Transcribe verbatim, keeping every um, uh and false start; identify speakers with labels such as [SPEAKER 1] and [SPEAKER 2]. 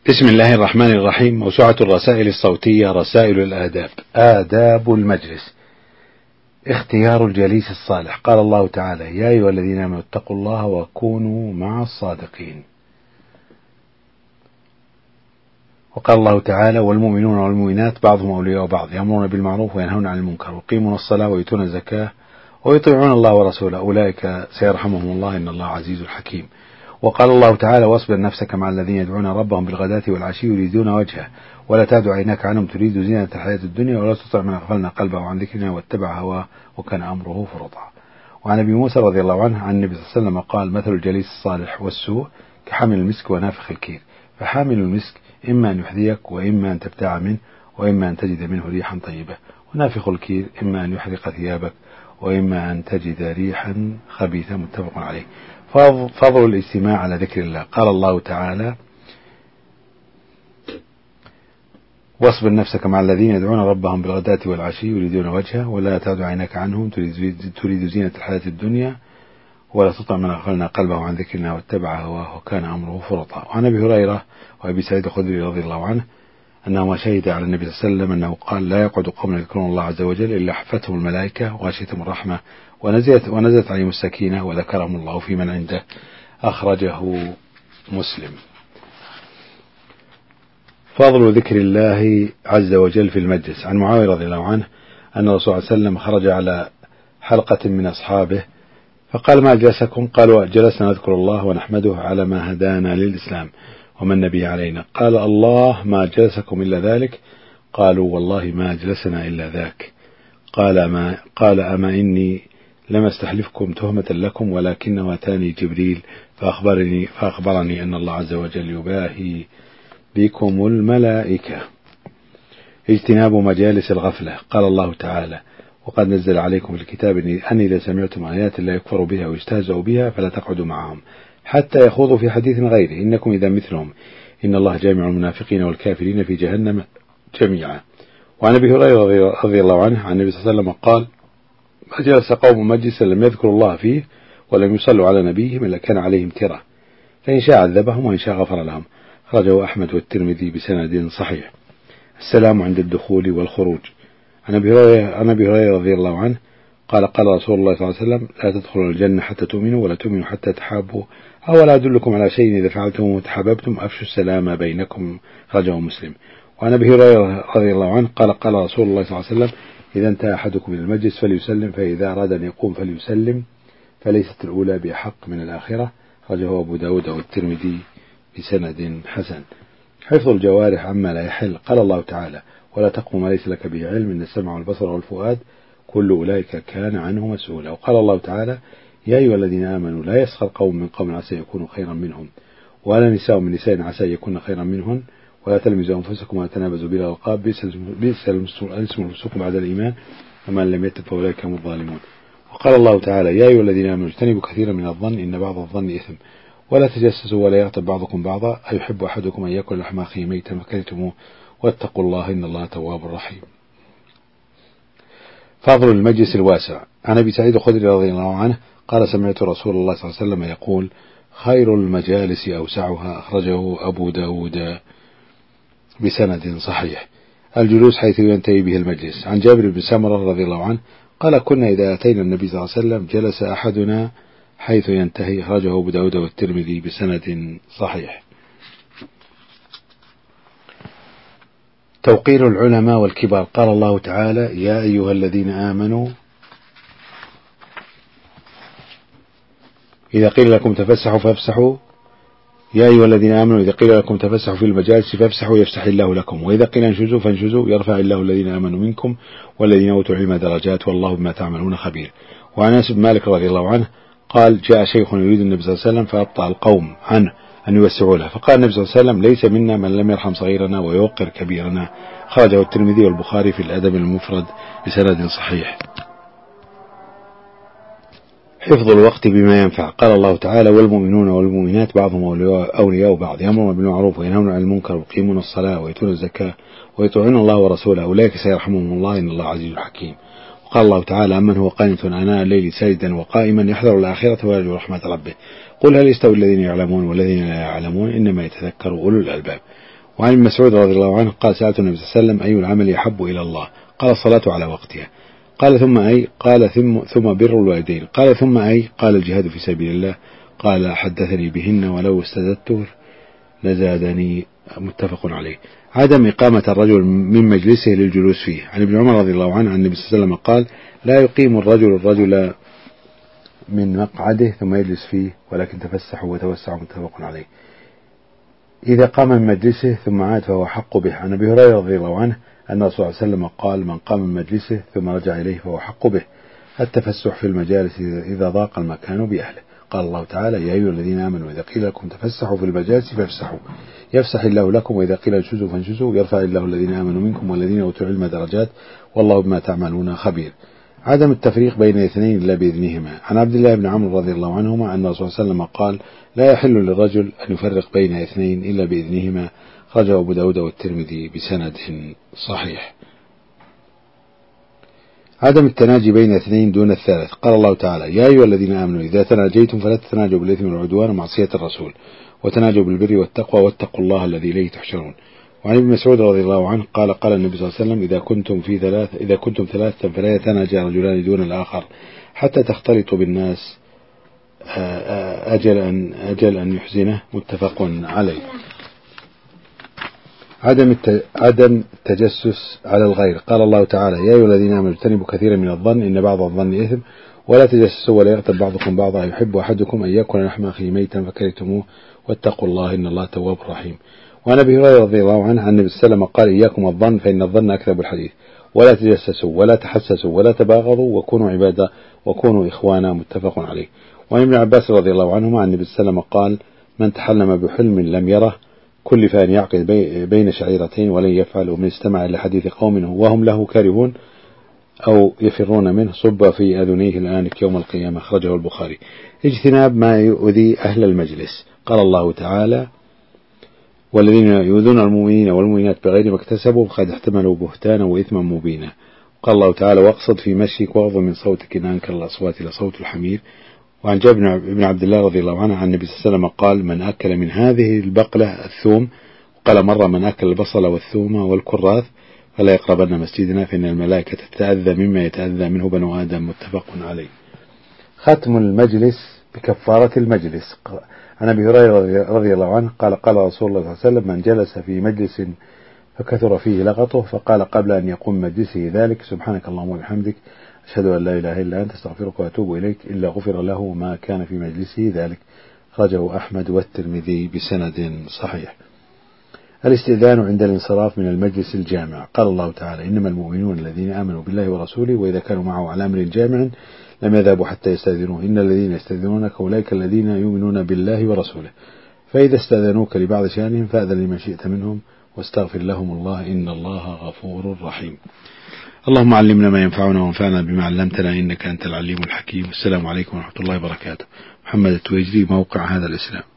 [SPEAKER 1] بسم الله الرحمن الرحيم. موسوعة الرسائل الصوتية رسائل الآداب. آداب المجلس. اختيار الجليس الصالح. قال الله تعالى: يا أيها الذين آمنوا اتقوا الله وكونوا مع الصادقين. وقال الله تعالى: والمؤمنون والمؤمنات بعضهم أولياء بعض يأمرون بالمعروف وينهون عن المنكر ويقيمون الصلاة ويؤتون الزكاة ويطيعون الله ورسوله أولئك سيرحمهم الله إن الله عزيز حكيم. وقال الله تعالى: واصبر نفسك مع الذين يدعون ربهم بالغداة والعشي يريدون وجهه ولا تعد عيناك عنهم تريد زينة الحياة الدنيا ولا تطع من أغفلنا قلبه عن ذكرنا واتبع هواه وكان أمره فرطا. وعن أبي موسى رضي الله عنه عن النبي صلى الله عليه وسلم قال: مثل الجليس الصالح والسوء كحامل المسك ونافخ الكير، فحامل المسك إما أن يحذيك وإما أن تبتاع منه وإما أن تجد منه ريحا طيبة، ونافخ الكير إما أن يحرق ثيابك وإما أن تجد ريحا خبيثة. متفق عليه. فضل الاجتماع على ذكر الله. قال الله تعالى: واصبر نفسك مع الذين يدعون ربهم بالغداة والعشي يريدون وجهه ولا تعد عيناك عنهم تريد زينة الحياة الدنيا ولا تطع من أغفلنا قلبه عن ذكرنا واتبع هواه وكان أمره فرطا. وعن أبي هريرة وأبي سعيد الخدري رضي الله عنه أنهما شهد على النبي صلى الله عليه وسلم أنه قال: لا يقعد قوم يذكرون الله عز وجل إلا حفتهم الملائكة وغشيتهم الرحمة ونزلت, ونزلت عليهم السكينة وذكرهم الله في من عنده. أخرجه مسلم. فضل ذكر الله عز وجل في المجلس. عن معاوية رضي الله عنه أن الرسول صلى الله عليه وسلم خرج على حلقة من أصحابه فقال: ما جلسكم؟ قالوا: جلسنا نذكر الله ونحمده على ما هدانا للإسلام ومن نبي علينا. قال: الله ما جلسكم إلا ذلك؟ قالوا: والله ما جلسنا إلا ذاك. قال: ما قال أما إني لم استحلفكم تهمة لكم ولكنه أتاني جبريل فأخبرني, فأخبرني أن الله عز وجل يباهي بكم الملائكة. اجتناب مجالس الغفلة. قال الله تعالى: وقد نزل عليكم الكتاب أن إذا سمعتم آيات لا يكفر بها ويستهزأ بها فلا تقعدوا معهم حتى يخوضوا في حديث غيره إنكم إذا مثلهم إن الله جامع المنافقين والكافرين في جهنم جميعا. وعن أبي هريرة رضي الله عنه عن النبي صلى الله عليه وسلم قال: ما جلس قوم مجلسا لم يذكروا الله فيه ولم يصلوا على نبيهم إلا كان عليهم ترة، فإن شاء عذبهم وإن شاء غفر لهم. خرجه أحمد والترمذي بسند صحيح. السلام عند الدخول والخروج. عن أبي هريرة رضي الله عنه قال: قال رسول الله صلى الله عليه وسلم: لا تدخلوا الجنة حتى تؤمنوا ولا تؤمنوا حتى تحابوا، أولا أدلكم على شيء إذا فعلتم وتحاببتم أفشوا السلام بينكم. خرجه مسلم. وعن أبي هريرة رضي الله عنه قال: قال رسول الله صلى الله عليه وسلم: إذا انتهى أحدكم من المجلس فليسلم، فإذا أراد أن يقوم فليسلم، فليست الأولى بأحق من الآخرة. خرجه أبو داود والترمذي بسند حسن. حفظ الجوارح عما لا يحل. قال الله تعالى: ولا تقف ما ليس لك به علم إن السمع والبصر والفؤاد كل أولئك كان عنه مسؤولا. وقال الله تعالى: يا أيها الذين آمنوا لا يسخر قوم من قوم عسى يكونوا خيرا منهم ولا نساء من نساء عسى يكون خيرا منهن ولا تلمزوا أنفسكم ولا تنابزوا بالألقاب بئس الاسم الفسوق بعد الإيمان ومن لم يتب فأولئك هم الظالمون. وقال الله تعالى: يا أيها الذين آمنوا اجتنبوا كثيرا من الظن إن بعض الظن إثم ولا تجسسوا ولا يغتب بعضكم بعضا أيحب أحدكم أن يأكل لحم أخيه ميتا فكرهتموه واتقوا الله إن الله تواب رحيم. فضل المجلس الواسع. عن أبي سعيد الخدري رضي الله عنه قال: سمعت رسول الله صلى الله عليه وسلم يقول: خير المجالس أوسعها. أخرجه أبو داود بسند صحيح. الجلوس حيث ينتهي به المجلس. عن جابر بن سمرة رضي الله عنه قال: كنا إذا أتينا النبي صلى الله عليه وسلم جلس أحدنا حيث ينتهي. أخرجه أبو داود والترمذي بسند صحيح. توقير العلماء والكبار. قال الله تعالى: يا أيها الذين آمنوا إذا قيل لكم تفسحوا فافسحوا يا أيها الذين آمنوا إذا قيل لكم تفسحوا في المجالس فافسحوا يفسح الله لكم وإذا قيل انشزوا فانشزوا يرفع الله الذين آمنوا منكم والذين أوتوا العلم درجات والله بما تعملون خبير. وعن أنس بن مالك رضي الله عنه قال: جاء شيخ يريد النبي صلى الله عليه وسلم فأبطأ القوم عنه أن يوسعوا له فقال النبي صلى الله عليه وسلم: ليس منا من لم يرحم صغيرنا ويوقر كبيرنا. خرجه الترمذي والبخاري في الأدب المفرد بسند صحيح. حفظ الوقت بما ينفع. قال الله تعالى: والمؤمنون والمؤمنات بعضهم أولياء بعض يأمرون بالمعروف وينهون عن المنكر ويقيمون الصلاة ويؤتون الزكاة ويطيعون الله ورسوله أولئك سيرحمهم الله إن الله عزيز حكيم. قال الله تعالى أمن هو قانت آناء الليل ساجدا وقائما يحذر الآخرة ويرجو رحمة ربه قل هل يستوي الذين يعلمون والذين لا يعلمون إنما يتذكر أولو الألباب. وعن ابن مسعود رضي الله عنه قال سألت النبي صلى الله عليه وسلم أي العمل يحب إلى الله؟ قال الصلاة على وقتها. قال ثم أي؟ قال ثم, ثم بر الوالدين. قال ثم أي؟ قال الجهاد في سبيل الله. قال حدثني بهن ولو استزدته لزادني. متفق عليه. عدم إقامة الرجل من مجلسه للجلوس فيه. عن ابن عمر رضي الله عنه عن النبي صلى الله عليه وسلم قال لا يقيم الرجل الرجل من مقعده ثم يجلس فيه ولكن تفسحوا وتوسعوا. متفق عليه. إذا قام من مجلسه ثم عاد فهو حق به. عن أبي هريرة رضي الله عنه أن الرسول صلى الله عليه وسلم قال من قام من مجلسه ثم رجع إليه فهو حق به. التفسح في المجالس إذا ضاق المكان بأهله. قال الله تعالى يا أيها الذين آمنوا إذا قيل لكم تفسحوا في المجالس فافسحوا يفسح الله لكم وإذا قيل انشزوا فانشزوا يرفع الله الذين آمنوا منكم والذين أوتوا العلم درجات والله بما تعملون خبير. عدم التفريق بين اثنين إلا بإذنهما. عن عبد الله بن عمرو رضي الله عنهما أن الرسول صلى الله عليه وسلم قال لا يحل للرجل أن يفرق بين اثنين إلا بإذنهما. خرجه أبو داود والترمذي بسند صحيح. عدم التناجي بين اثنين دون الثالث. قال الله تعالى يا أيها الذين آمنوا إذا تناجيتم فلا تتناجوا بالإثم والعدوان ومعصية الرسول وتناجوا بالبر والتقوى واتقوا الله الذي إليه تحشرون. وعن ابن مسعود رضي الله عنه قال قال النبي صلى الله عليه وسلم إذا كنتم في ثلاث إذا كنتم ثلاثة فلا يتناجى رجلان دون الآخر حتى تختلطوا بالناس أجل أن أجل أن يحزنه. متفق عليه. عدم عدم التجسس على الغير. قال الله تعالى يا أيها الذين آمنوا اجتنبوا كثيرا من الظن إن بعض الظن إثم ولا تجسسوا ولا يغتب بعضكم بعضا يحب أحدكم أن يأكل لحم أخيه ميتا فكرهتموه واتقوا الله إن الله تواب رحيم. وعن أبي هريرة رضي الله عنه عن النبي صلى الله عليه وسلم قال إياكم الظن فإن الظن أكذب الحديث ولا تجسسوا ولا تحسسوا ولا تباغضوا وكونوا عبادا وكونوا إخوانا. متفق عليه. وعن ابن عباس رضي الله عنهما عن النبي صلى الله عليه وسلم قال من تحلم بحلم لم يره كلف أن يعقد بين شعيرتين ولن يفعل ومن استمع إلى حديث قوم وهم له كارهون أو يفرون منه صب في أذنيه الآنك يوم القيامة. خرجه البخاري. اجتناب ما يؤذي أهل المجلس. قال الله تعالى والذين يؤذون المؤمنين والمؤمنات بغير ما اكتسبوا فقد احتملوا بهتانا وإثما مبينا. قال الله تعالى واقصد في مشيك واغض من صوتك إن أنكر الأصوات لصوت الحمير. وعن جابر بن عبد الله رضي الله عنه عن النبي صلى الله عليه وسلم قال من أكل من هذه البقلة الثوم قال مرة من أكل البصل والثوم والكراث فلا يقربن مسجدنا فإن الملائكة تتأذى مما يتأذى منه بنو آدم. متفق عليه. ختم المجلس بكفارة المجلس. عن أبي هريرة رضي الله عنه قال قال رسول الله صلى الله عليه وسلم من جلس في مجلس فكثر فيه لغطه فقال قبل أن يقوم مجلسه ذلك سبحانك اللهم وبحمدك أشهد أن لا إله إلا أنت استغفرك وأتوب إليك إلا غفر له ما كان في مجلسه ذلك. خرجه أحمد والترمذي بسند صحيح. الاستئذان عند الانصراف من المجلس الجامع. قال الله تعالى إنما المؤمنون الذين آمنوا بالله ورسوله وإذا كانوا معه على أمر جامع لم يذهبوا حتى يستأذنوه إن الذين يستأذنونك أولئك الذين يؤمنون بالله ورسوله فإذا استأذنوك لبعض شأنهم فأذن لمن شئت منهم واستغفر لهم الله إن الله غفور رحيم. اللهم علمنا ما ينفعنا وانفعنا بما علمتنا إنك أنت العليم الحكيم. السلام عليكم ورحمة الله وبركاته. محمد التويجري موقع هذا الإسلام.